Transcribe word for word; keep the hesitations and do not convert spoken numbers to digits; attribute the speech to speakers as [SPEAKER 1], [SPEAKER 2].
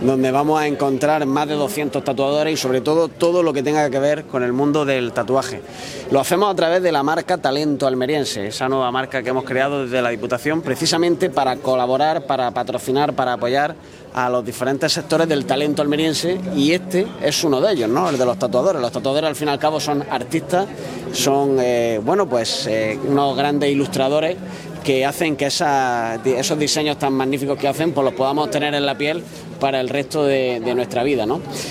[SPEAKER 1] donde vamos a encontrar más de doscientos tatuadores y sobre todo todo lo que tenga que ver con el mundo del tatuaje. Lo hacemos a través de la marca Talento Almeriense, esa nueva marca que hemos creado desde la Diputación precisamente para colaborar, para patrocinar, para apoyar a los diferentes sectores del talento almeriense, y este es uno de ellos, ¿no? El de los tatuadores. Los tatuadores al fin y al cabo son artistas, son eh, bueno pues eh, unos grandes ilustradores que hacen que esa, esos diseños tan magníficos que hacen pues los podamos tener en la piel para el resto de, de nuestra vida, ¿no?